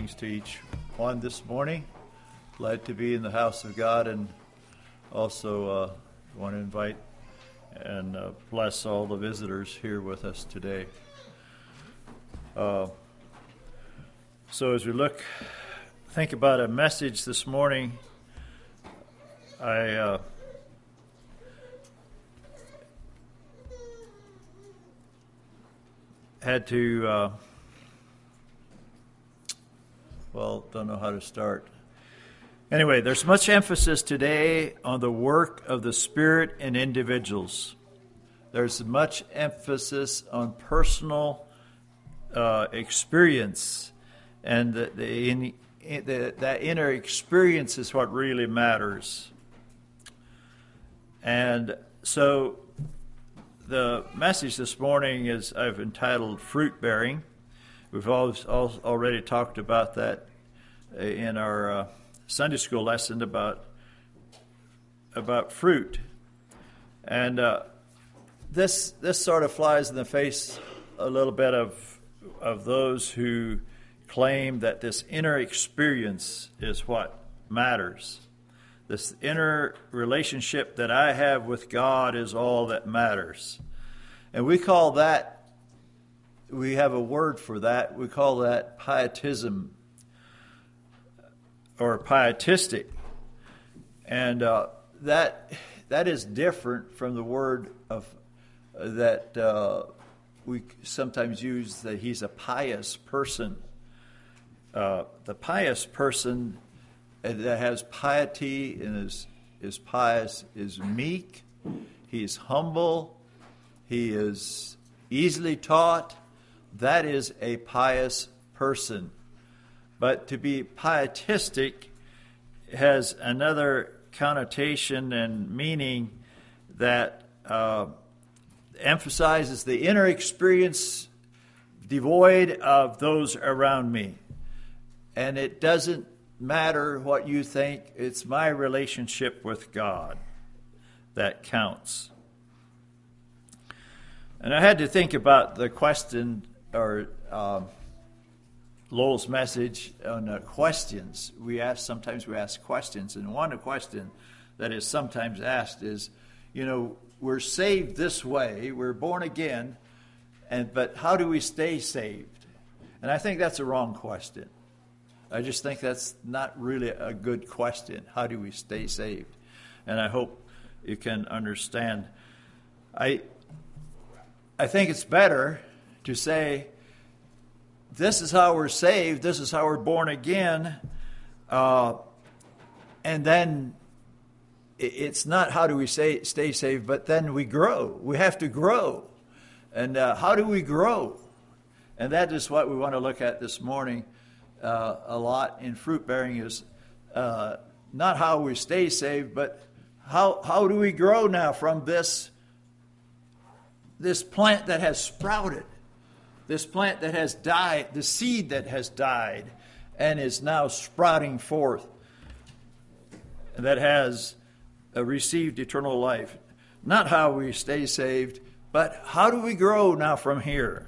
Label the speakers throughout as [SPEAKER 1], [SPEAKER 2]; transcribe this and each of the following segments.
[SPEAKER 1] Greetings to each one this morning. Glad to be in the house of God, and also want to invite and bless all the visitors here with us today. So as we think about a message this morning, I had to, don't know how to start. Anyway, there's much emphasis today on the work of the Spirit in individuals. There's much emphasis on personal experience, and that inner experience is what really matters. And so the message this morning is I've entitled Fruit Bearing. We've already talked about that in our Sunday school lesson about fruit. And this sort of flies in the face a little bit of those who claim that this inner experience is what matters. This inner relationship that I have with God is all that matters. And we call that, we have a word for that, we call that pietism or pietistic. And that is different from the word of that we sometimes use, that he's a pious person. The pious person that has piety and is pious is meek, he's humble, he is easily taught. That is a pious person. But to be pietistic has another connotation and meaning that emphasizes the inner experience devoid of those around me. And it doesn't matter what you think, it's my relationship with God that counts. And I had to think about the question, or Lowell's message on questions. Sometimes we ask questions, and one question that is sometimes asked is, we're saved this way, we're born again, but how do we stay saved? And I think that's a wrong question. I just think that's not really a good question. How do we stay saved? And I hope you can understand. I think it's better to say, this is how we're saved, this is how we're born again, and then it's not how do we stay saved, but then we grow. We have to grow. And how do we grow? And that is what we want to look at this morning a lot in fruit bearing, is not how we stay saved, but how do we grow now from this plant that has sprouted, this plant that has died, the seed that has died and is now sprouting forth, that has received eternal life. Not how we stay saved, but how do we grow now from here?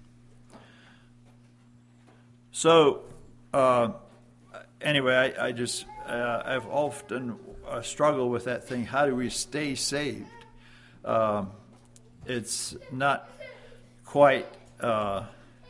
[SPEAKER 1] So, anyway, I've often struggled with that thing. How do we stay saved? It's not quite a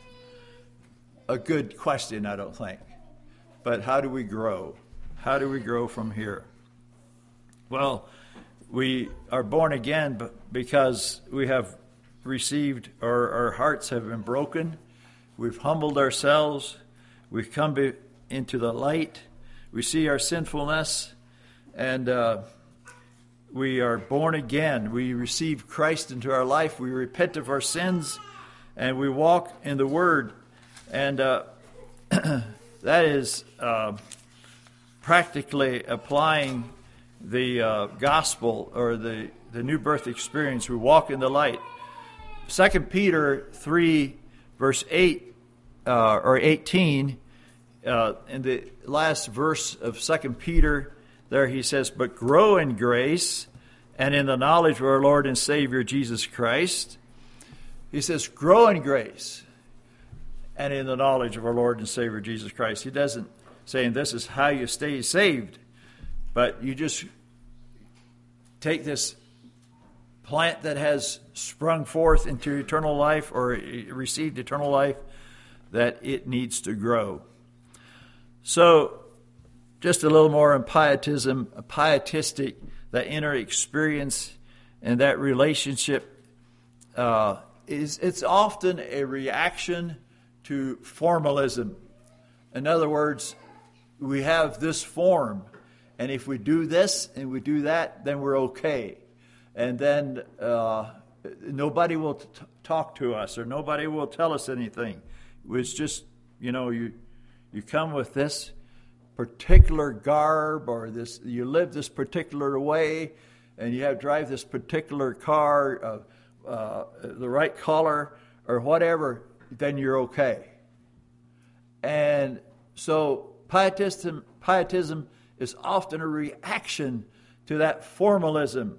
[SPEAKER 1] good question, I don't think. But how do we grow? How do we grow from here? Well, we are born again because we have received, our hearts have been broken. We've humbled ourselves. We've come into the light. We see our sinfulness, and we are born again. We receive Christ into our life. We repent of our sins, and we walk in the Word. And that is practically applying the gospel, or the new birth experience. We walk in the light. 2 Peter 3, verse 8 or 18, in the last verse of 2 Peter, there he says, "But grow in grace and in the knowledge of our Lord and Savior Jesus Christ." He says, grow in grace. and in the knowledge of our Lord and Savior Jesus Christ. He doesn't say this is how you stay saved, but you just take this plant that has sprung forth into eternal life or received eternal life, that it needs to grow. So, just a little more on pietism, pietistic, that inner experience and that relationship it's often a reaction to formalism. In other words, we have this form, and if we do this and we do that, then we're okay. And then nobody will talk to us, or nobody will tell us anything. It's just, you come with this particular garb, or this, you live this particular way, and you have drive this particular car, the right color, or whatever, then you're okay. And so pietism is often a reaction to that formalism.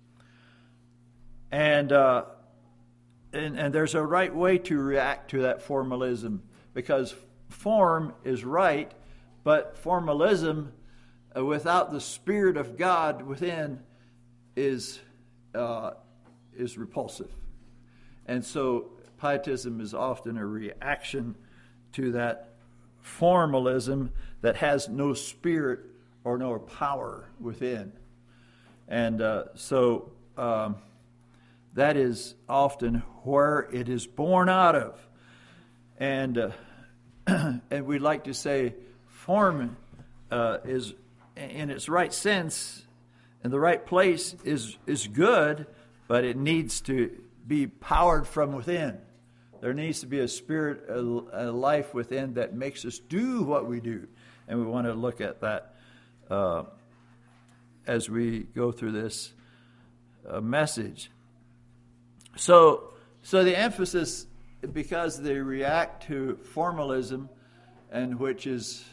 [SPEAKER 1] And there's a right way to react to that formalism, because form is right, but formalism without the Spirit of God within is repulsive. And so pietism is often a reaction to that formalism that has no spirit or no power within. And so that is often where it is born out of. And and we'd like to say form is, in its right sense, in the right place, is good, but it needs to be powered from within. There needs to be a spirit, a life within that makes us do what we do. And we want to look at that as we go through this message. So the emphasis, because they react to formalism, and which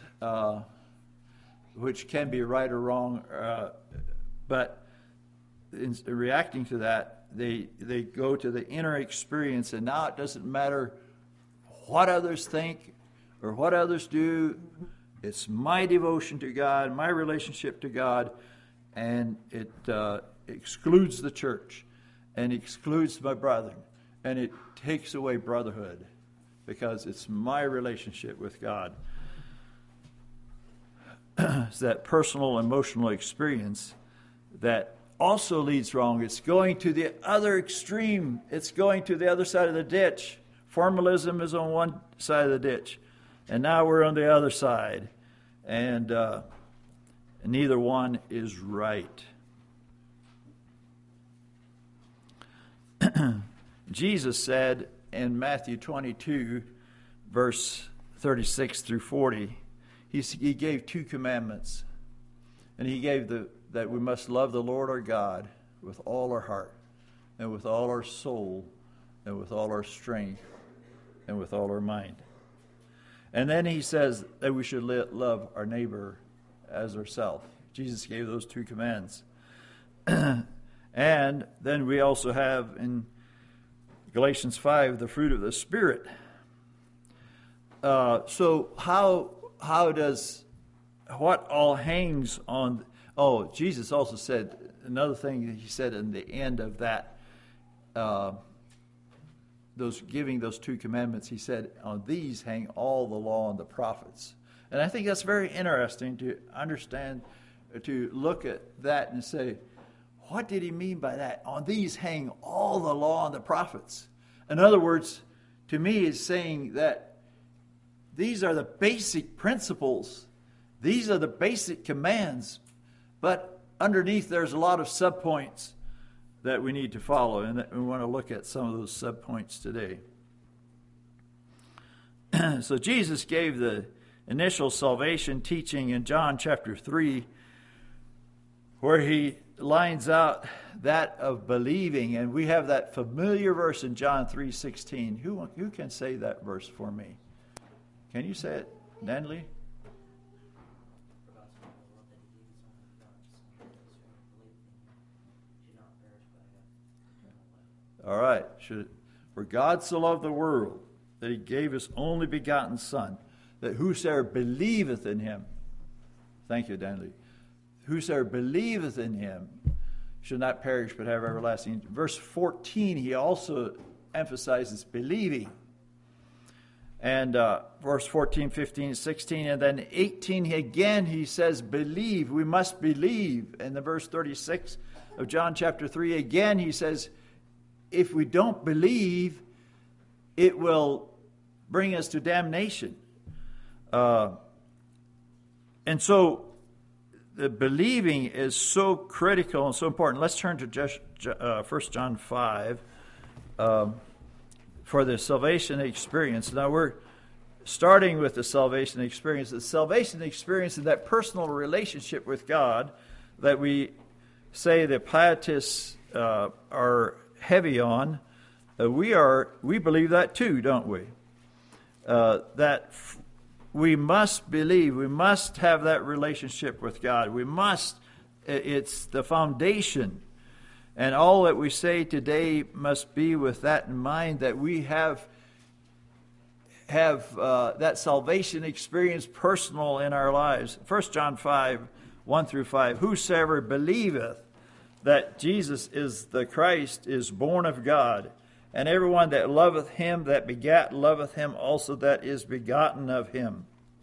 [SPEAKER 1] can be right or wrong, but in reacting to that, they go to the inner experience, and now it doesn't matter what others think or what others do. It's my devotion to God, my relationship to God, and it excludes the church and excludes my brethren, and it takes away brotherhood, because it's my relationship with God. It's that personal, emotional experience that also leads wrong. It's going to the other extreme. It's going to the other side of the ditch. Formalism is on one side of the ditch, and now we're on the other side. And neither one is right. Jesus said in Matthew 22, verse 36 through 40, he gave 2 commandments. And he gave that we must love the Lord our God with all our heart, and with all our soul, and with all our strength, and with all our mind. And then he says that we should love our neighbor as ourselves. Jesus gave those 2 commands. And then we also have in Galatians 5 the fruit of the Spirit. So how does, what all hangs on? Oh, Jesus also said another thing that he said in the end of that, giving those 2 commandments. He said, on these hang all the law and the prophets. And I think that's very interesting to understand, to look at that and say, what did he mean by that? On these hang all the law and the prophets. In other words, to me, is saying that these are the basic principles. These are the basic commands. But underneath, there's a lot of subpoints that we need to follow, and we want to look at some of those subpoints today. So Jesus gave the initial salvation teaching in John chapter 3, where he lines out that of believing, and we have that familiar verse in John 3:16. Who can say that verse for me? Can you say it, Natalie? All right. For God so loved the world that he gave his only begotten Son, that whosoever believeth in him, thank you, Danley, whosoever believeth in him should not perish but have everlasting. Verse 14, he also emphasizes believing. And verse 14, 15, 16, and then 18, again he says believe. We must believe. And the verse 36 of John chapter 3, again he says, if we don't believe, it will bring us to damnation. And so the believing is so critical and so important. Let's turn to 1 John 5 for the salvation experience. Now we're starting with the salvation experience. The salvation experience is that personal relationship with God that we say the pietists are heavy on. We believe that too, don't we? That we must believe. We must have that relationship with God. We must. It's the foundation. And all that we say today must be with that in mind, that we have that salvation experience personal in our lives. 1 John 5, 1 through 5. Whosoever believeth that Jesus is the Christ is born of God. And everyone that loveth him that begat loveth him also that is begotten of him.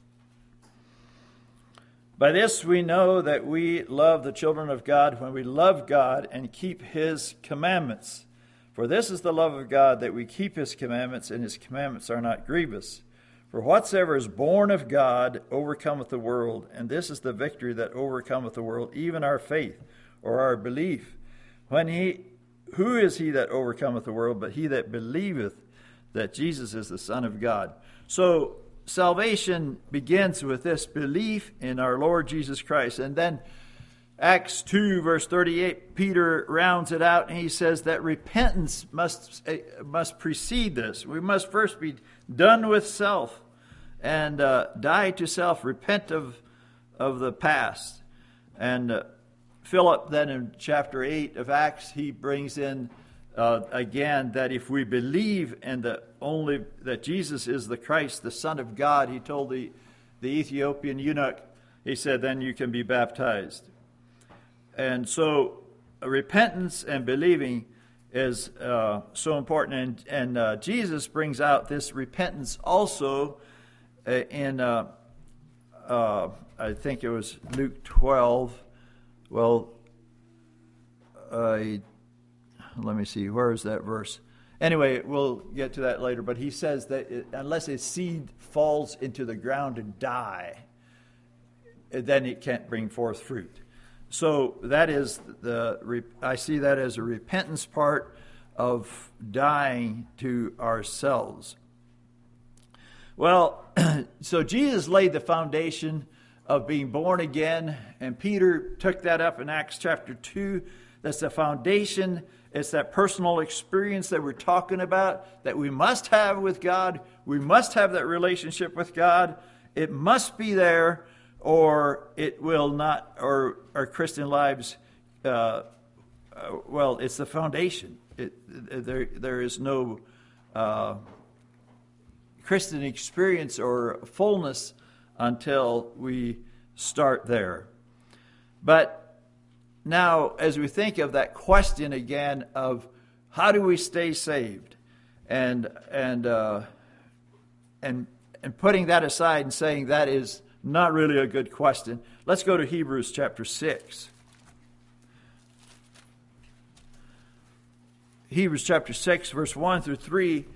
[SPEAKER 1] By this we know that we love the children of God when we love God and keep his commandments. For this is the love of God, that we keep his commandments, and his commandments are not grievous. For whatsoever is born of God overcometh the world, and this is the victory that overcometh the world, even our faith, or our belief. Who is he that overcometh the world, but he that believeth that Jesus is the Son of God? So salvation begins with this belief in our Lord Jesus Christ. And then Acts 2, verse 38, Peter rounds it out, and he says that repentance must precede this. We must first be done with self and die to self, repent of the past. And Philip then in chapter 8 of Acts, he brings in again that if we believe in that Jesus is the Christ, the Son of God, he told the Ethiopian eunuch, he said, then you can be baptized. And so repentance and believing is so important. And Jesus brings out this repentance also in, I think it was Luke 12. Well, let me see, where is that verse? Anyway, we'll get to that later. But he says that unless a seed falls into the ground and die, then it can't bring forth fruit. So that is I see that as a repentance part of dying to ourselves. Well, so Jesus laid the foundation of being born again, and Peter took that up in Acts chapter 2. That's the foundation. It's that personal experience that we're talking about that we must have with God. We must have that relationship with God. It must be there, or it will not, or our Christian lives, it's the foundation. There is no Christian experience or fullness until we start there. But now, as we think of that question again of how do we stay saved, and putting that aside and saying that is not really a good question, let's go to Hebrews chapter 6. Hebrews chapter 6, verse 1 through 3.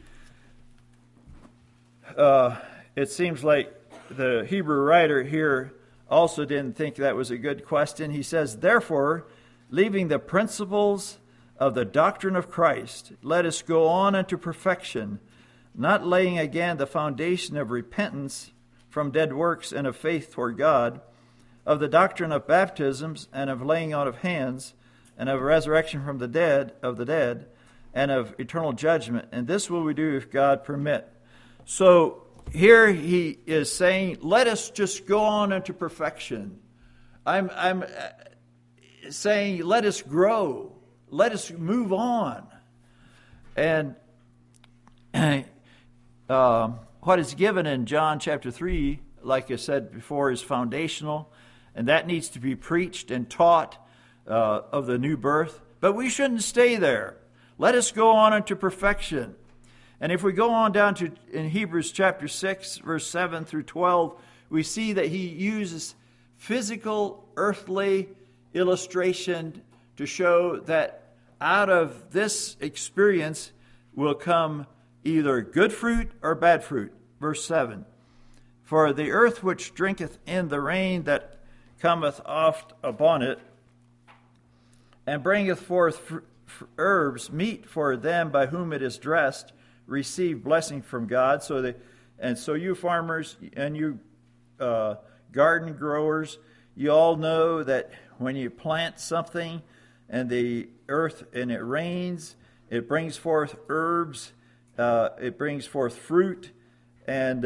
[SPEAKER 1] It seems like the Hebrew writer here also didn't think that was a good question. He says, therefore, leaving the principles of the doctrine of Christ, let us go on unto perfection, not laying again the foundation of repentance from dead works and of faith toward God, of the doctrine of baptisms and of laying on of hands, and of resurrection from the dead, and of eternal judgment. And this will we do if God permit. So here he is saying, let us just go on into perfection. I'm saying, let us grow. Let us move on. And what is given in John chapter 3, like I said before, is foundational, and that needs to be preached and taught of the new birth. But we shouldn't stay there. Let us go on unto perfection. And if we go on down to in Hebrews chapter 6, verse 7 through 12, we see that he uses physical, earthly illustration to show that out of this experience will come either good fruit or bad fruit. Verse 7, for the earth which drinketh in the rain that cometh oft upon it, and bringeth forth herbs, meat for them by whom it is dressed, receive blessing from God. So you farmers and you garden growers, you all know that when you plant something and the earth and it rains, it brings forth herbs, it brings forth fruit, and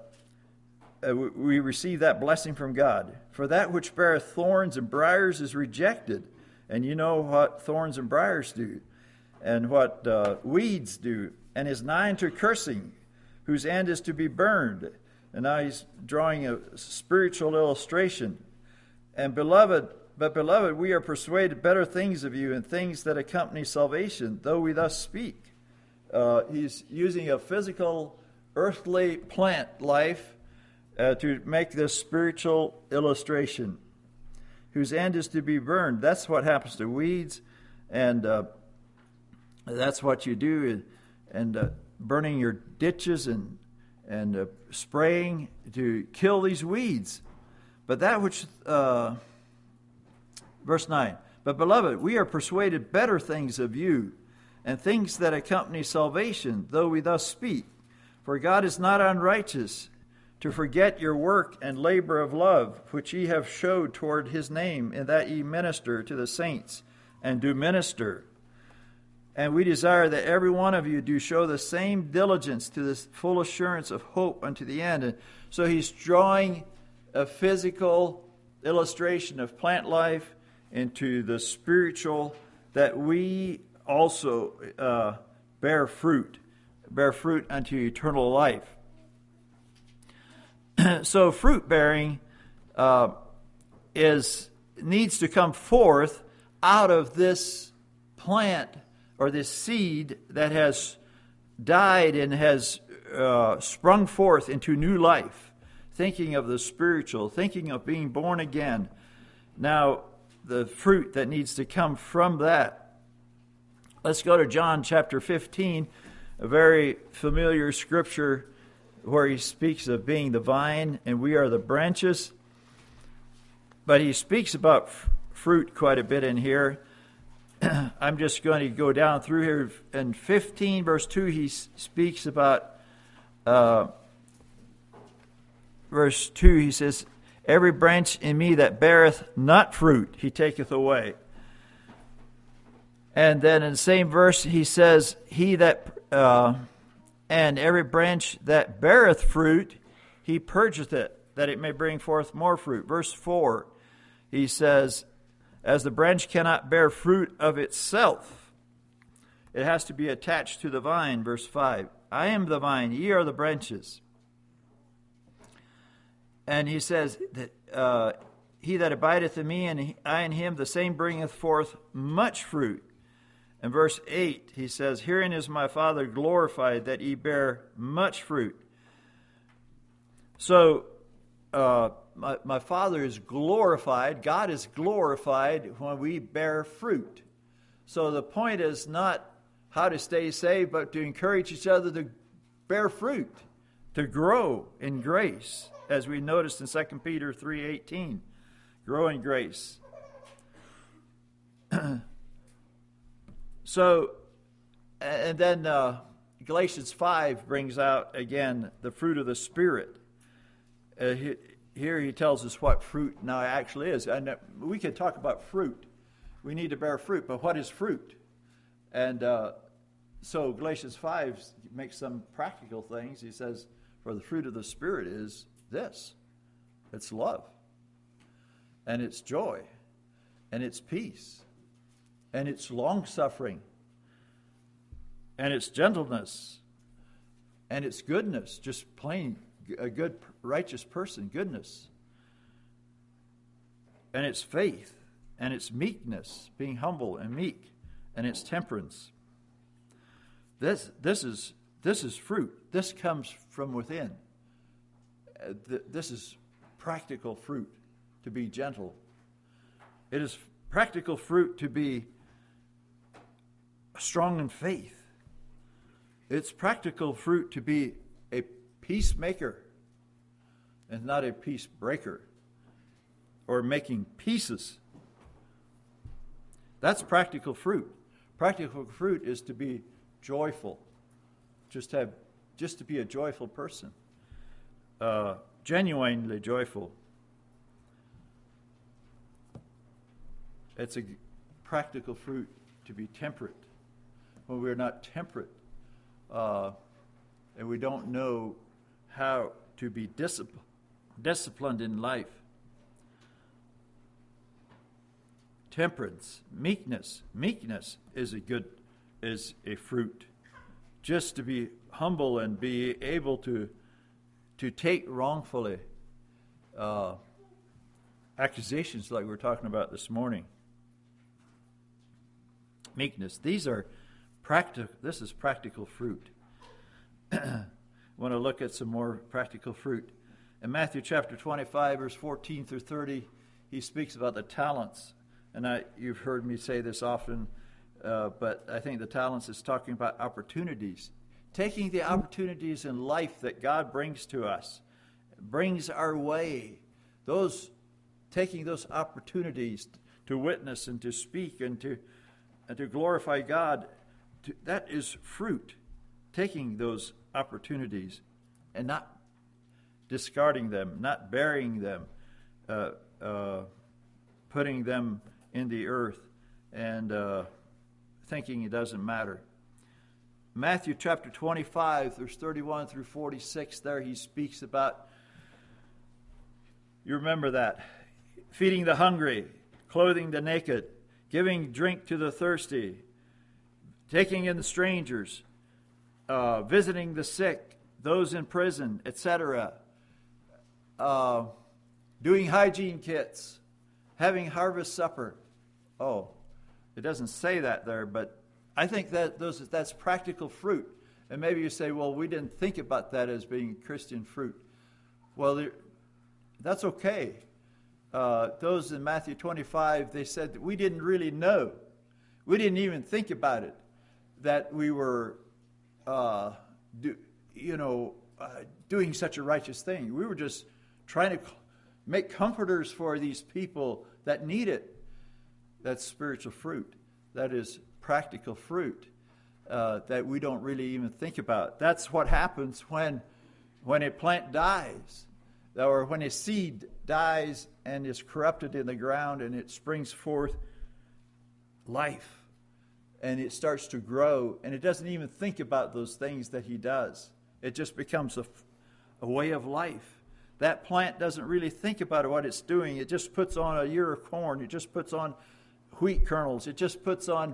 [SPEAKER 1] we receive that blessing from God. For that which beareth thorns and briars is rejected. And you know what thorns and briars do, and what weeds do, and is nigh unto cursing, whose end is to be burned. And now he's drawing a spiritual illustration. And beloved, we are persuaded better things of you, and things that accompany salvation, though we thus speak. He's using a physical, earthly plant life to make this spiritual illustration, whose end is to be burned. That's what happens to weeds, and that's what you do, and burning your ditches and spraying to kill these weeds. But that which, verse 9, but beloved, we are persuaded better things of you, and things that accompany salvation, though we thus speak. For God is not unrighteous to forget your work and labor of love, which ye have showed toward his name, in that ye minister to the saints, and do minister. And we desire that every one of you do show the same diligence to this full assurance of hope unto the end. And so he's drawing a physical illustration of plant life into the spiritual, that we also bear fruit unto eternal life. So fruit bearing needs to come forth out of this plant or this seed that has died and has sprung forth into new life. Thinking of the spiritual, thinking of being born again. Now, the fruit that needs to come from that. Let's go to John chapter 15, a very familiar scripture where he speaks of being the vine and we are the branches. But he speaks about fruit quite a bit in here. I'm just going to go down through here. In 15 verse 2, he speaks about, verse 2, he says, every branch in me that beareth not fruit, he taketh away. And then in the same verse, he says, and every branch that beareth fruit, he purgeth it, that it may bring forth more fruit. Verse 4, he says, as the branch cannot bear fruit of itself, it has to be attached to the vine. Verse 5, I am the vine, ye are the branches. And he says, that he that abideth in me, and I in him, the same bringeth forth much fruit. In verse 8, he says, herein is my Father glorified, that ye bear much fruit. So, my Father is glorified, God is glorified when we bear fruit. So the point is not how to stay saved, but to encourage each other to bear fruit, to grow in grace, as we noticed in 2 Peter 3:18, grow in grace. So, and then Galatians 5 brings out again the fruit of the Spirit. Here he tells us what fruit now actually is. And we can talk about fruit. We need to bear fruit, but what is fruit? And so Galatians 5 makes some practical things. He says, for the fruit of the Spirit is this. It's love. And it's joy. And it's peace. And it's long-suffering. And it's gentleness. And it's goodness, just plain a good, righteous person, goodness. And it's faith, and it's meekness, being humble and meek, and it's temperance. This is fruit. This comes from within. This is practical fruit, to be gentle. It is practical fruit to be strong in faith. It's practical fruit to be a peacemaker and not a peace breaker or making pieces. That's practical fruit. Practical fruit is to be joyful, just to be a joyful person, genuinely joyful. It's a practical fruit to be temperate. When we're not temperate, and we don't know how to be disciplined in life. Temperance, meekness. Meekness is a fruit. Just to be humble and be able to take wrongfully accusations like we're talking about this morning. Meekness. These are practical. This is practical fruit. I want to look at some more practical fruit. In Matthew chapter 25, verse 14 through 30, he speaks about the talents. And you've heard me say this often, but I think the talents is talking about opportunities. Taking the opportunities in life that God brings to us, brings our way. Taking those opportunities to witness and to speak and to glorify God, that is fruit. Taking those opportunities and not discarding them, not burying them, putting them in the earth and thinking it doesn't matter. Matthew chapter 25, verse 31 through 46, there he speaks about, you remember that, feeding the hungry, clothing the naked, giving drink to the thirsty, taking in the strangers, visiting the sick, those in prison, etc., doing hygiene kits, having harvest supper. Oh, it doesn't say that there, but I think that's practical fruit. And maybe you say, well, we didn't think about that as being Christian fruit. Well, that's okay. Those in Matthew 25, they said that we didn't really know. We didn't even think about it, that we were doing such a righteous thing. We were just trying to make comforters for these people that need it. That's spiritual fruit. That is practical fruit that we don't really even think about. That's what happens when a plant dies, or when a seed dies and is corrupted in the ground and it springs forth life and it starts to grow, and it doesn't even think about those things that he does. It just becomes a way of life. That plant doesn't really think about what it's doing. It just puts on a ear of corn. It just puts on wheat kernels. It just puts on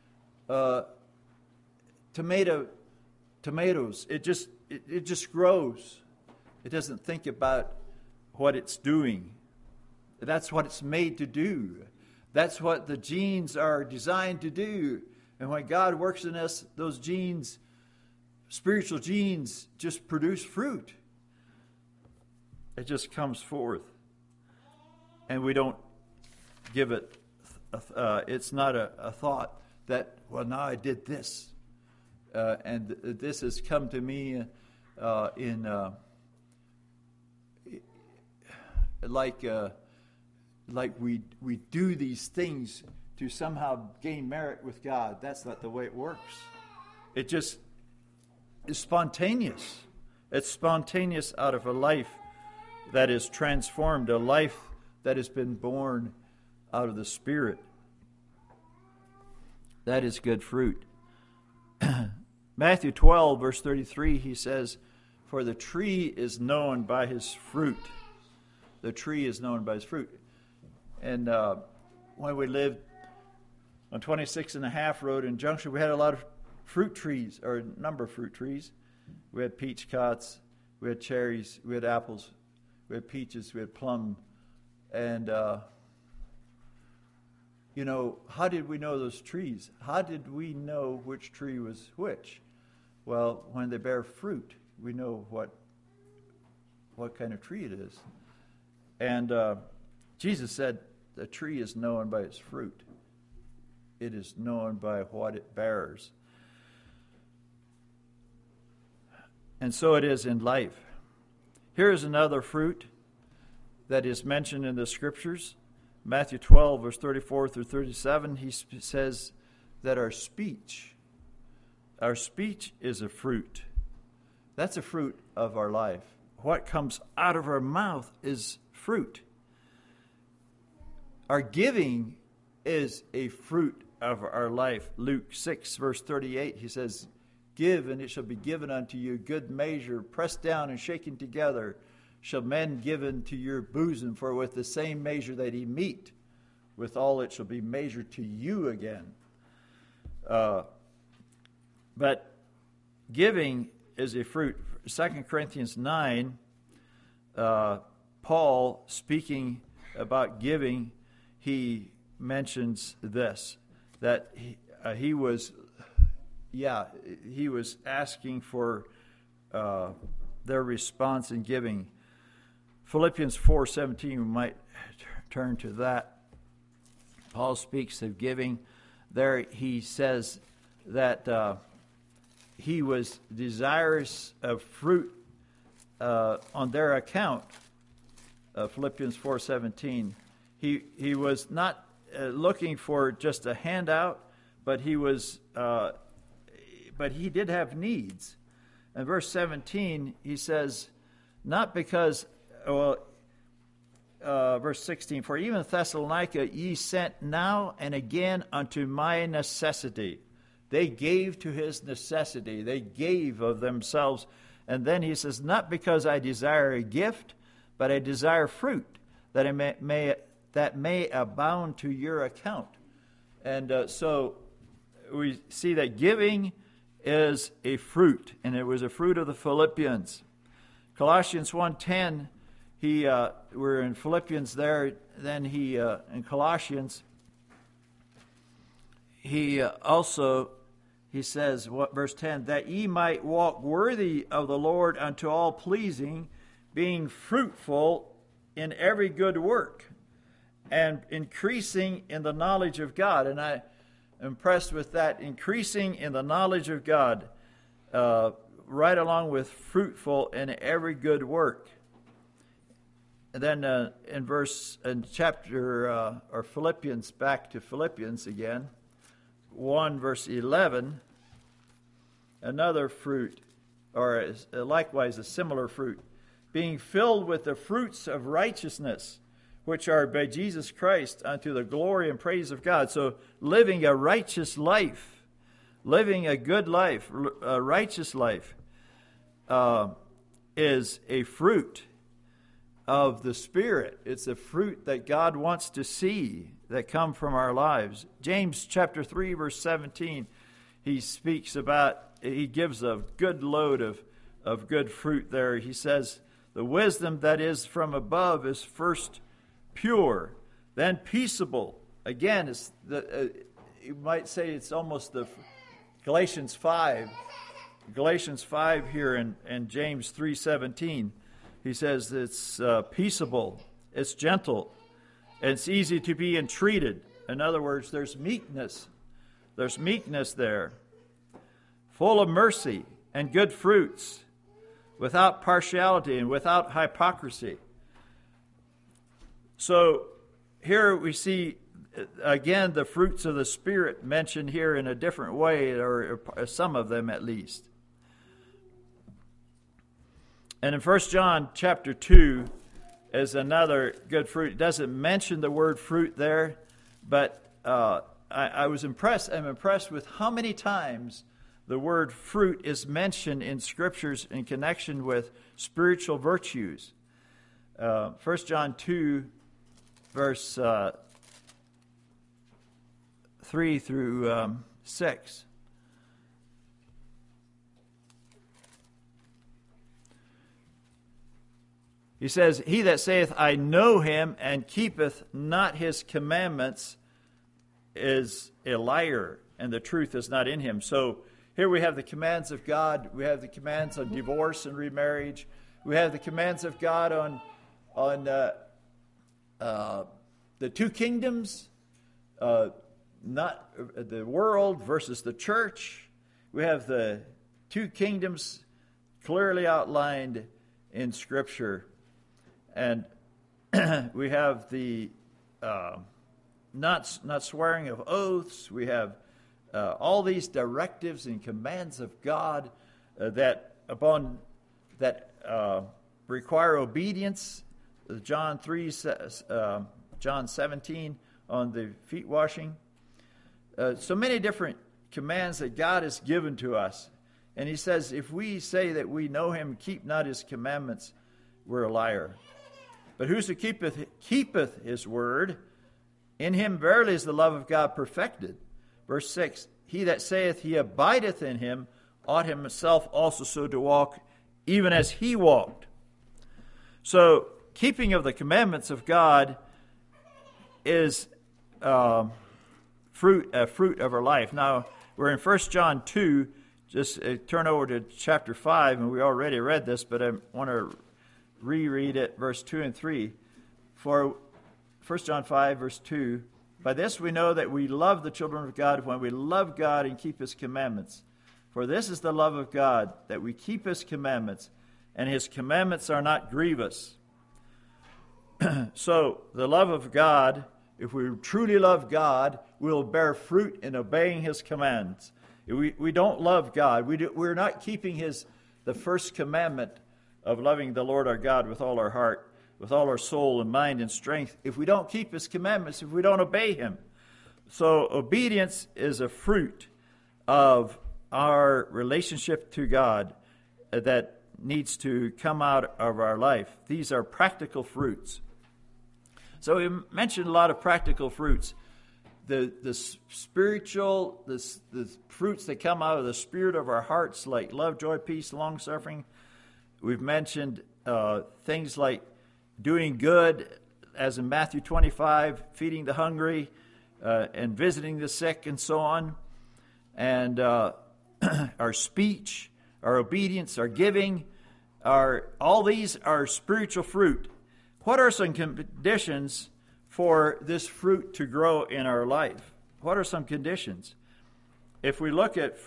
[SPEAKER 1] tomatoes. It just grows. It doesn't think about what it's doing. That's what it's made to do. That's what the genes are designed to do. And when God works in us, those genes, spiritual genes, just produce fruit. It just comes forth. And we don't give it, it's not a thought that, well, now I did this. And this has come to me like we do these things to somehow gain merit with God. That's not the way it works. It just is spontaneous. It's spontaneous out of a life that is transformed, a life that has been born out of the Spirit. That is good fruit. Matthew 12, verse 33, he says, "For the tree is known by his fruit." The tree is known by his fruit. And when we lived on 26 and a half Road in Junction, we had a lot of fruit trees, or a number of fruit trees. We had peach cots, we had cherries, we had apples, we had peaches, we had plum. And, how did we know those trees? How did we know which tree was which? Well, when they bear fruit, we know what kind of tree it is. And Jesus said the tree is known by its fruit. It is known by what it bears. And so it is in life. Here is another fruit that is mentioned in the Scriptures. Matthew 12, verse 34 through 37, he says that our speech is a fruit. That's a fruit of our life. What comes out of our mouth is fruit. Our giving is a fruit of our life. Luke 6, verse 38, he says, "Give, and it shall be given unto you, good measure, pressed down and shaken together, shall men give into your bosom, for with the same measure that ye mete, withal it shall be measured to you again." But giving is a fruit. 2 Corinthians 9, Paul, speaking about giving, he mentions this, that he was asking for their response in giving. Philippians 4:17, we might turn to that. Paul speaks of giving. There he says that he was desirous of fruit on their account. Philippians 4:17. He was not looking for just a handout, but he did have needs. In verse 17, he says, not because, verse 16, "For even Thessalonica ye sent now and again unto my necessity." They gave to his necessity. They gave of themselves. And then he says, "Not because I desire a gift, but I desire fruit, that it may abound to your account." And so we see that giving is a fruit, and it was a fruit of the Philippians. Colossians 1:10, we're in Philippians there, then in Colossians, he says, verse 10, "That ye might walk worthy of the Lord unto all pleasing, being fruitful in every good work, and increasing in the knowledge of God." And I'm impressed with that, increasing in the knowledge of God, right along with fruitful in every good work. And then in chapter, or Philippians, back to Philippians again, 1 verse 11, another fruit, or likewise a similar fruit, "Being filled with the fruits of righteousness, which are by Jesus Christ, unto the glory and praise of God." So living a righteous life, living a good life, a righteous life, is a fruit of the Spirit. It's a fruit that God wants to see that come from our lives. James chapter 3, verse 17, he gives a good load of good fruit there. He says, "The wisdom that is from above is first pure, then peaceable." Again, you might say it's almost the Galatians 5 here in James 3:17. He says it's peaceable, it's gentle, it's easy to be entreated. In other words, there's meekness. There's meekness there. Full of mercy and good fruits, without partiality and without hypocrisy. So here we see, again, the fruits of the Spirit mentioned here in a different way, or some of them at least. And in 1 John chapter 2 is another good fruit. It doesn't mention the word fruit there, but I'm impressed with how many times the word fruit is mentioned in Scriptures in connection with spiritual virtues. 1 John 2, verse 3 through 6. He says, he that saith, I know him, and keepeth not his commandments, is a liar, and the truth is not in him. So here we have the commands of God. We have the commands on divorce and remarriage. We have the commands of God on the two kingdoms, not the world versus the church. We have the two kingdoms clearly outlined in Scripture. And we have the not swearing of oaths. We have all these directives and commands of God that require obedience. John 3 says, John 17 on the feet washing. So many different commands that God has given to us. And he says, if we say that we know him, keep not his commandments, we're a liar. But whoso keepeth his word, in him verily is the love of God perfected. Verse 6, he that saith he abideth in him, ought himself also so to walk, even as he walked. So, keeping of the commandments of God is a fruit of our life. Now, we're in 1 John 2. Just turn over to chapter 5, and we already read this, but I want to reread it, verse 2 and 3. For 1 John 5, verse 2, by this we know that we love the children of God when we love God and keep his commandments. For this is the love of God, that we keep his commandments, and his commandments are not grievous. So, the love of God, if we truly love God, we'll bear fruit in obeying his commands. If we don't love God, we're not keeping the first commandment of loving the Lord our God with all our heart, with all our soul and mind and strength, if we don't keep his commandments, if we don't obey him. So obedience is a fruit of our relationship to God that needs to come out of our life. These are practical fruits. So we mentioned a lot of practical fruits. The spiritual, the fruits that come out of the spirit of our hearts, like love, joy, peace, long-suffering. We've mentioned things like doing good, as in Matthew 25, feeding the hungry, and visiting the sick, and so on. And our speech, our obedience, our giving, all these are spiritual fruit. What are some conditions for this fruit to grow in our life? What are some conditions? If we look at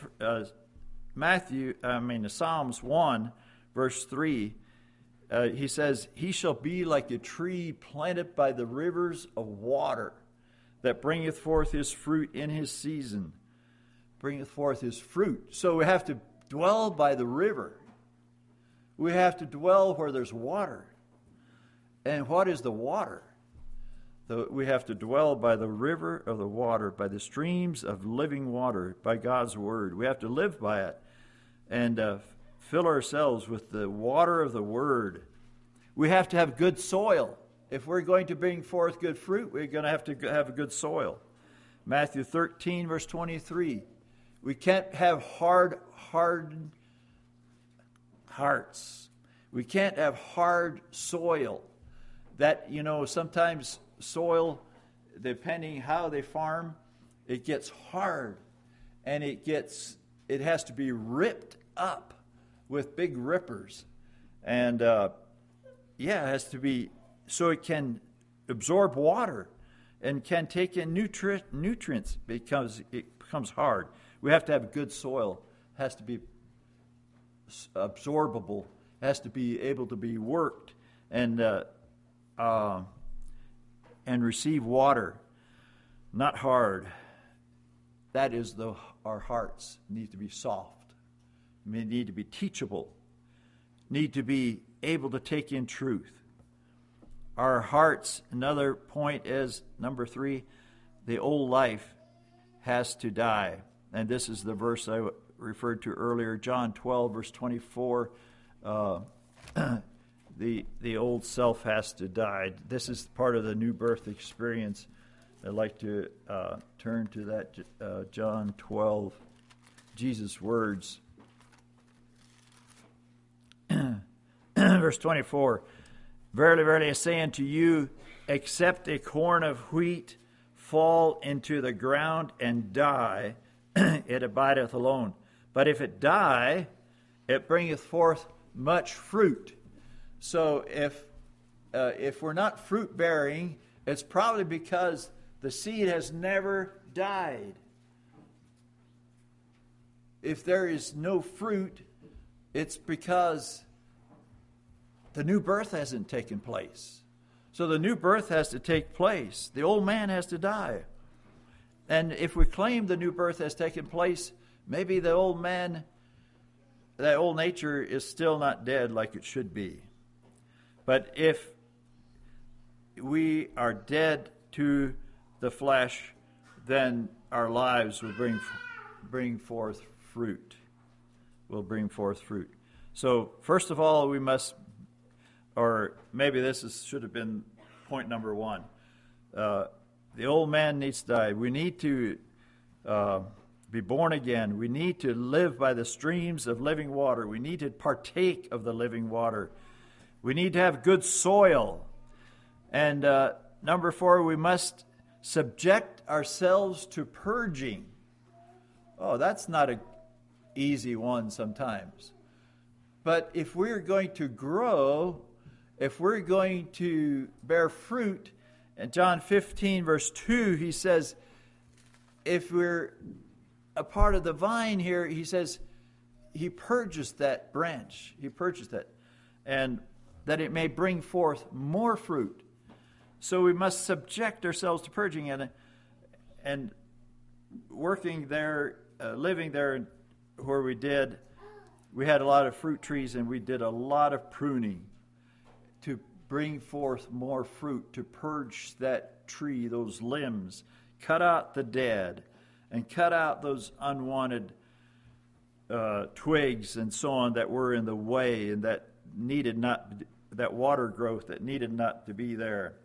[SPEAKER 1] Psalms 1, verse 3, he says, he shall be like a tree planted by the rivers of water, that bringeth forth his fruit in his season. Bringeth forth his fruit. So we have to dwell by the river. We have to dwell where there's water. And what is the water? We have to dwell by the river of the water, by the streams of living water, by God's word. We have to live by it and fill ourselves with the water of the word. We have to have good soil. If we're going to bring forth good fruit, we're going to have a good soil. Matthew 13, verse 23. We can't have hardened hearts. We can't have hard soil. That, sometimes soil, depending how they farm, it gets hard, and it has to be ripped up with big rippers, and it has to be so it can absorb water and can take in nutrients because it becomes hard. We have to have good soil. It has to be absorbable. It has to be able to be worked and receive water, not hard. That is, our hearts need to be soft, need to be teachable, need to be able to take in truth. Our hearts, another point is, number 3, the old life has to die. And this is the verse I referred to earlier, John 12, verse 24. The old self has to die. This is part of the new birth experience. I'd like to turn to that John 12, Jesus' words. Verse 24, Verily, verily, I say unto you, except a corn of wheat fall into the ground and die, it abideth alone. But if it die, it bringeth forth much fruit. So if we're not fruit bearing, it's probably because the seed has never died. If there is no fruit, it's because the new birth hasn't taken place. So the new birth has to take place. The old man has to die. And if we claim the new birth has taken place, maybe the old man, that old nature is still not dead like it should be. But if we are dead to the flesh, then our lives will bring forth fruit. Will bring forth fruit. So first of all, we must, or maybe should have been point number one. The old man needs to die. We need to be born again. We need to live by the streams of living water. We need to partake of the living water. We need to have good soil. And number 4, we must subject ourselves to purging. Oh, that's not an easy one sometimes. But if we're going to grow, if we're going to bear fruit, in John 15, verse 2, he says, if we're a part of the vine here, he says, he purges that branch. He purges that. And that it may bring forth more fruit. So we must subject ourselves to purging and working there, living there where we did. We had a lot of fruit trees and we did a lot of pruning to bring forth more fruit, to purge that tree, those limbs, cut out the dead, and cut out those unwanted twigs and so on that were in the way and that needed not, that water growth that needed not to be there.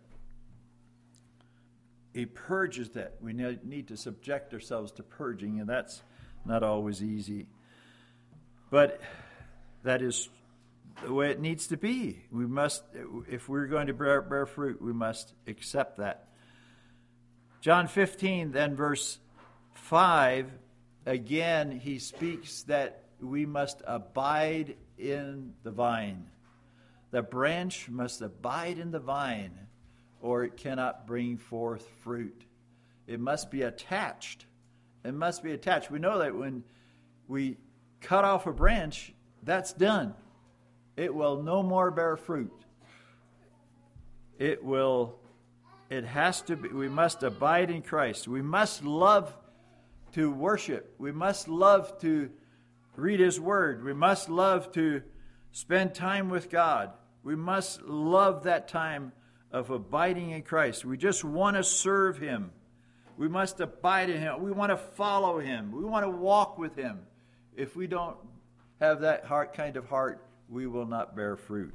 [SPEAKER 1] He purges that. We need to subject ourselves to purging, and that's not always easy. But that is the way it needs to be. We must, if we're going to bear fruit, we must accept that. John 15, then verse 5, again, he speaks that we must abide in the vine. The branch must abide in the vine, or it cannot bring forth fruit. It must be attached. It must be attached. We know that when we cut off a branch, that's done. It will no more bear fruit. It has to be, we must abide in Christ. We must love to worship. We must love to read His Word. We must love to spend time with God. We must love that time of abiding in Christ. We just want to serve Him. We must abide in Him. We want to follow Him. We want to walk with Him. If we don't have that kind of heart, we will not bear fruit.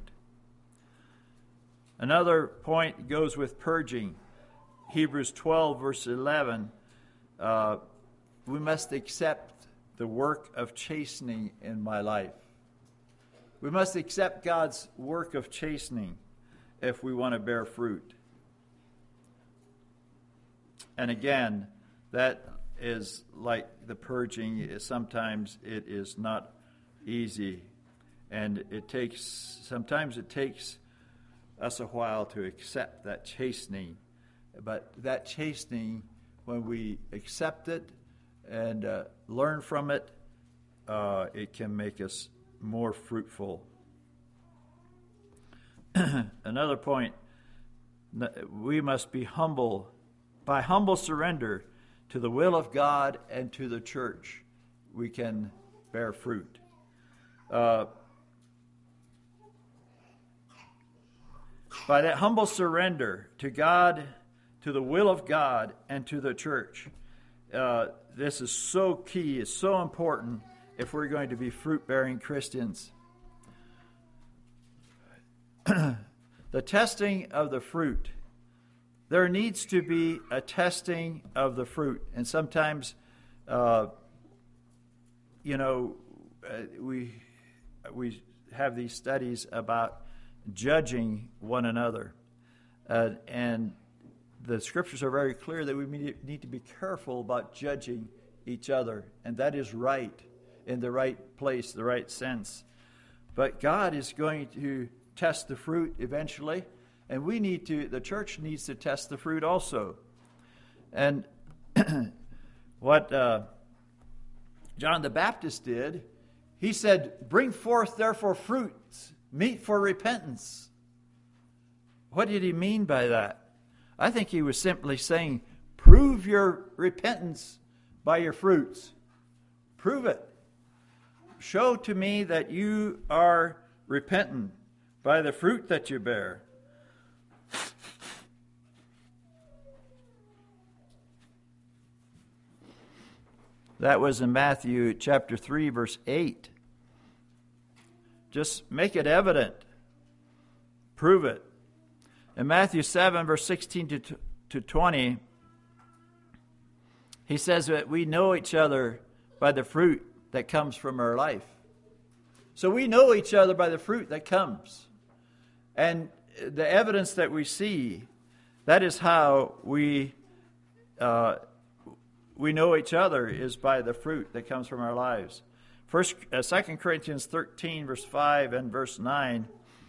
[SPEAKER 1] Another point goes with purging. Hebrews 12, verse 11. We must accept the work of chastening in my life. We must accept God's work of chastening if we want to bear fruit. And again, that is like the purging. Sometimes it is not easy. And sometimes it takes us a while to accept that chastening. But that chastening, when we accept it and learn from it, it can make us more fruitful. Another point, we must be humble. By humble surrender to the will of God and to the church, we can bear fruit. By that humble surrender to God, to the will of God, and to the church, this is so key, it's so important if we're going to be fruit-bearing Christians. The testing of the fruit. There needs to be a testing of the fruit. And sometimes, we have these studies about judging one another. And the scriptures are very clear that we need to be careful about judging each other, and that is right, in the right place, the right sense. But God is going to test the fruit eventually, and the church needs to test the fruit also. And what John the Baptist did, he said, "Bring forth therefore fruits, meet for repentance." What did he mean by that? I think he was simply saying, prove your repentance by your fruits. Prove it. Show to me that you are repentant by the fruit that you bear. That was in Matthew chapter 3, verse 8. Just make it evident. Prove it. In Matthew 7, verse 16 to 20, he says that we know each other by the fruit that comes from our life. So we know each other by the fruit that comes. And the evidence that we see, that is how we know each other, is by the fruit that comes from our lives. 2 Corinthians 13, verse 5 and verse 9,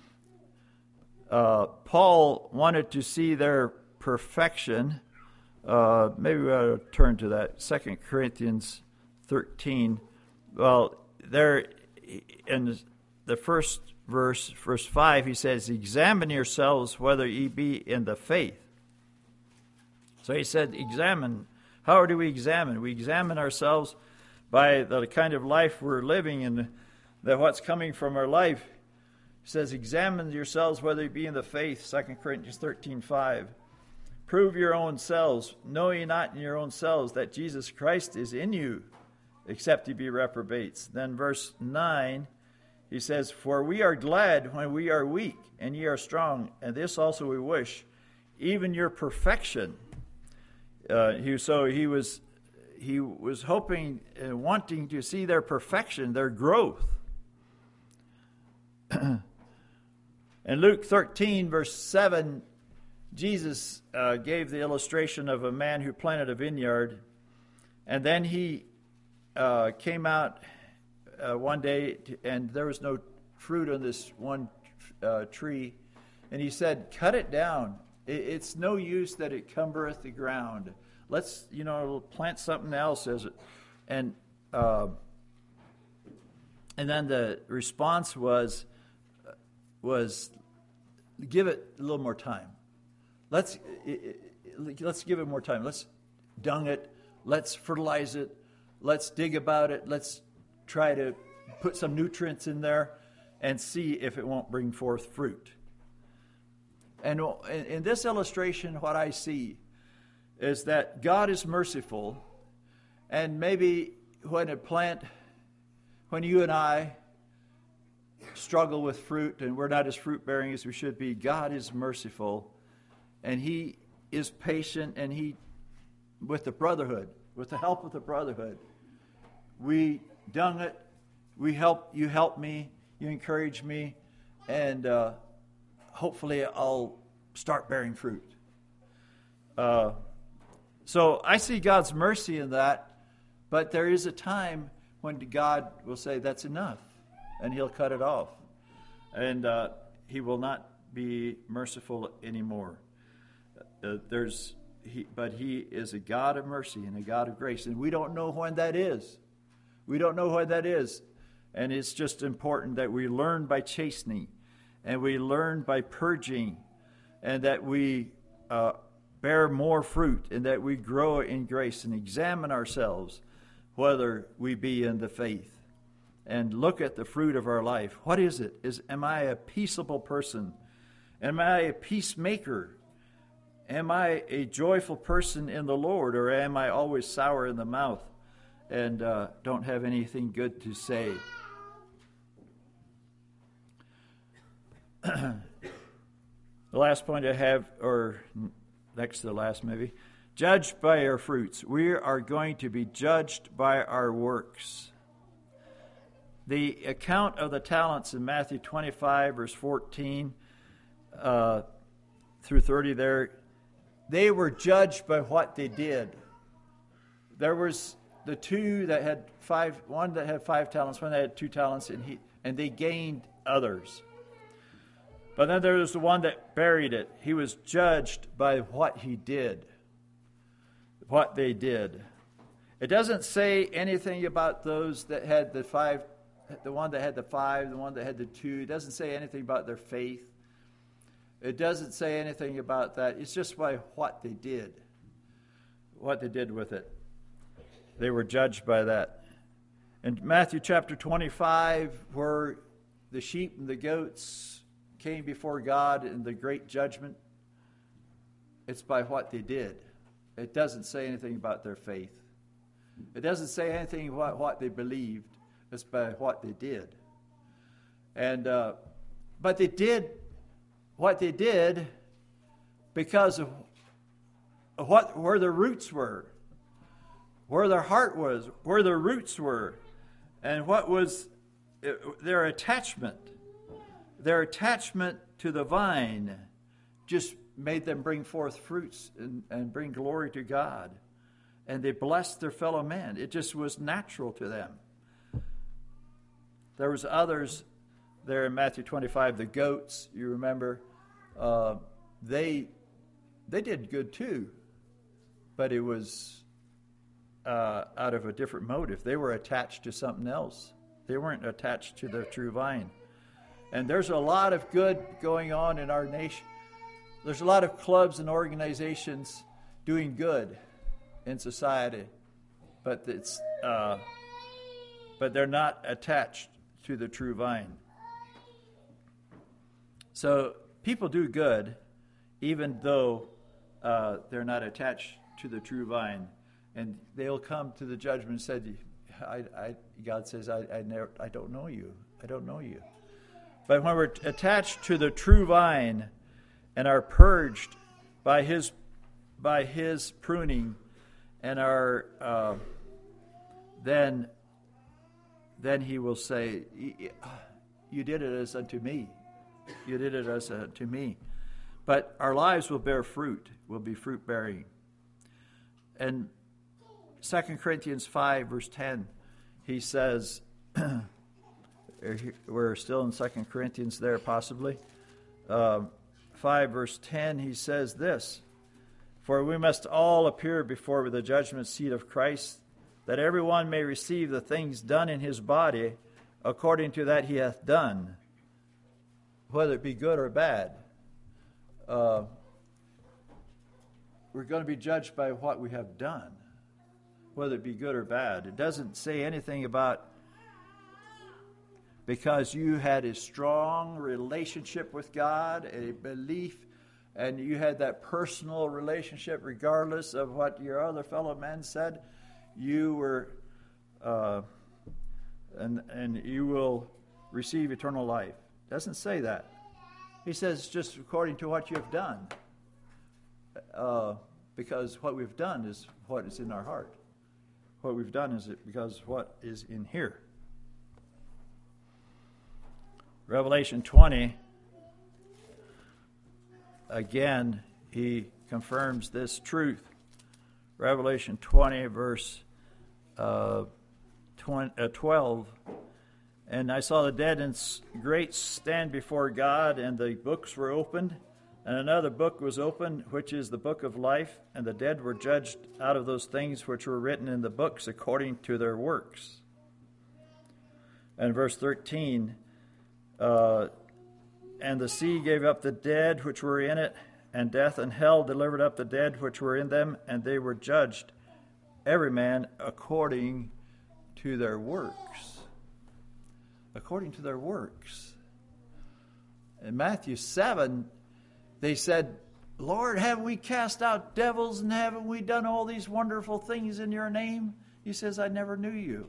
[SPEAKER 1] Paul wanted to see their perfection. Maybe we ought to turn to that. 2 Corinthians 13. Well, there in the first verse 5, he says, "Examine yourselves whether ye be in the faith." So he said, examine. How do we examine? We examine ourselves by the kind of life we're living and what's coming from our life. He says, examine yourselves whether you be in the faith, 2 Corinthians 13:5. Prove your own selves. Know ye not in your own selves that Jesus Christ is in you, except ye be reprobates. Then verse 9, he says, for we are glad when we are weak, and ye are strong, and this also we wish, even your perfection. He was hoping and wanting to see their perfection, their growth. In Luke 13, verse 7, Jesus gave the illustration of a man who planted a vineyard, and then he came out one day, and there was no fruit on this one tree, and he said, cut it down. It's no use that it cumbereth the ground. Let's, plant something else as it. And then the response was give it a little more time. Let's give it more time. Let's dung it. Let's fertilize it. Let's dig about it. Let's try to put some nutrients in there and see if it won't bring forth fruit. And in this illustration, what I see is that God is merciful, and maybe when you and I struggle with fruit and we're not as fruit-bearing as we should be, God is merciful, and He is patient, and He, with the brotherhood, with the help of the brotherhood, we dung it, you help me, you encourage me, and hopefully I'll start bearing fruit. So I see God's mercy in that, but there is a time when God will say, that's enough, and He'll cut it off. And He will not be merciful anymore. But He is a God of mercy and a God of grace, and we don't know when that is. We don't know when that is. And it's just important that we learn by chastening, and we learn by purging, and that we bear more fruit, and that we grow in grace and examine ourselves whether we be in the faith, and look at the fruit of our life. What is it? Am I a peaceable person? Am I a peacemaker? Am I a joyful person in the Lord, or am I always sour in the mouth and don't have anything good to say? The last point I have, or next to the last maybe, judged by our fruits. We are going to be judged by our works. The account of the talents in Matthew 25, verse 14, through 30 there, they were judged by what they did. There was the two that had one that had 5 talents, one that had 2 talents, and they gained others. But then there was the one that buried it. He was judged by what he did, what they did. It doesn't say anything about those that had the 5, the one that had the 5, the one that had the 2. It doesn't say anything about their faith. It doesn't say anything about that. It's just by what they did with it. They were judged by that. In Matthew chapter 25, where the sheep and the goats came before God in the great judgment, it's by what they did. It doesn't say anything about their faith. It doesn't say anything about what they believed. It's by what they did. And but they did what they did because of where their roots were, where their heart was, where their roots were, and what was their attachment. Their attachment to the vine just made them bring forth fruits and bring glory to God. And they blessed their fellow man. It just was natural to them. There was others there in Matthew 25, the goats, you remember, they did good too, but it was out of a different motive. They were attached to something else. They weren't attached to the true vine. And there's a lot of good going on in our nation. There's a lot of clubs and organizations doing good in society, but but they're not attached to the true vine. So people do good, even though they're not attached to the true vine, and they'll come to the judgment and said, God says, I don't know you. I don't know you. But when we're attached to the true vine and are purged by His pruning, and are then He will say, "You did it as unto me. You did it as unto me." But our lives will bear fruit. Will be fruit bearing. And 2 Corinthians 5 verse 10, he says. We're still in 2 Corinthians there, possibly. 5 verse 10, he says this, "For we must all appear before the judgment seat of Christ, that everyone may receive the things done in his body according to that he hath done, whether it be good or bad." We're going to be judged by what we have done, whether it be good or bad. It doesn't say anything about because you had a strong relationship with God, a belief, and you had that personal relationship regardless of what your other fellow men said, you were, and you will receive eternal life. It doesn't say that. He says just according to what you have done, because what we've done is what is in our heart. What we've done is because what is in here. Revelation 20, again, he confirms this truth. Revelation 20, verse 12. "And I saw the dead in great stand before God, and the books were opened. And another book was opened, which is the book of life. And the dead were judged out of those things which were written in the books according to their works." And verse 13, "And the sea gave up the dead which were in it, and death and hell delivered up the dead which were in them, and they were judged, every man according to their works." According to their works. In Matthew 7, they said, "Lord, haven't we cast out devils, and haven't we done all these wonderful things in your name?" He says, "I never knew you."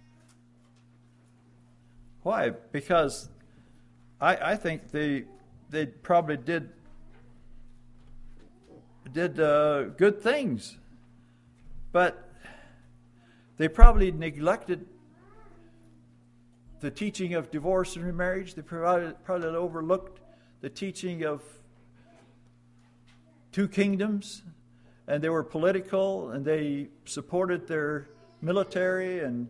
[SPEAKER 1] Why? Because I think they probably did good things, but they probably neglected the teaching of divorce and remarriage. They probably overlooked the teaching of two kingdoms, and they were political, and they supported their military, and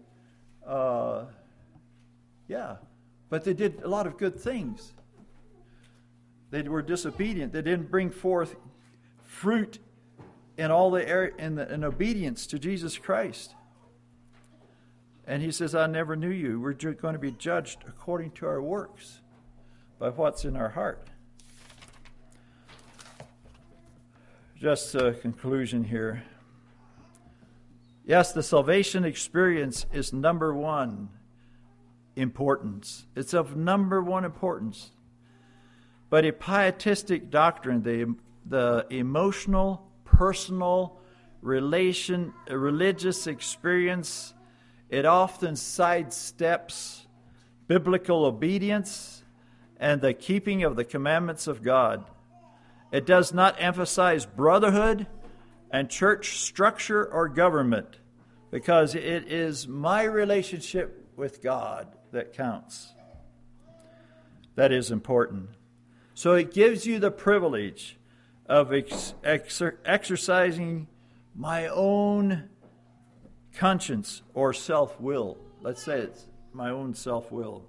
[SPEAKER 1] but they did a lot of good things. They were disobedient. They didn't bring forth fruit in all the in obedience to Jesus Christ. And he says, I never knew you. We're going to be judged according to our works, by what's in our heart. Just a conclusion here. Yes, the salvation experience is number one importance. It's of number one importance. But a pietistic doctrine, the emotional, personal, religious experience, it often sidesteps biblical obedience and the keeping of the commandments of God. It does not emphasize brotherhood and church structure or government, because it is my relationship with God that counts. That is important. So it gives you the privilege of exercising my own conscience or self-will. Let's say it's my own self-will.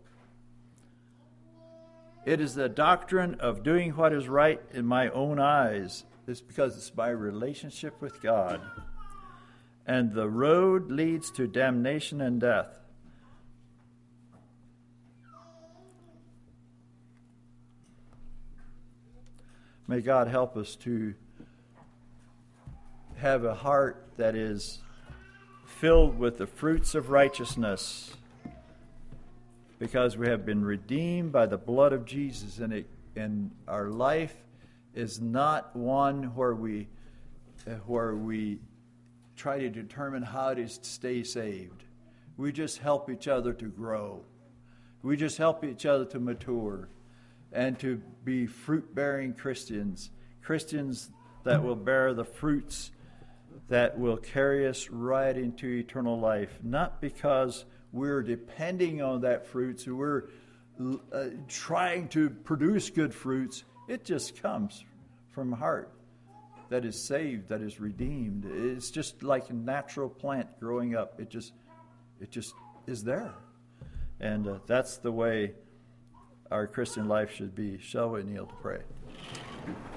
[SPEAKER 1] It is the doctrine of doing what is right in my own eyes. It's because it's my relationship with God. And the road leads to damnation and death. May God help us to have a heart that is filled with the fruits of righteousness, because we have been redeemed by the blood of Jesus, and our life is not one where we try to determine how to stay saved. We just help each other to grow. We just help each other to mature and to be fruit-bearing Christians that will bear the fruits that will carry us right into eternal life, not because we're depending on that fruit, so we're trying to produce good fruits. It just comes from a heart that is saved, that is redeemed. It's just like a natural plant growing up. It just is there. And that's the way our Christian life should be. Shall we kneel to pray?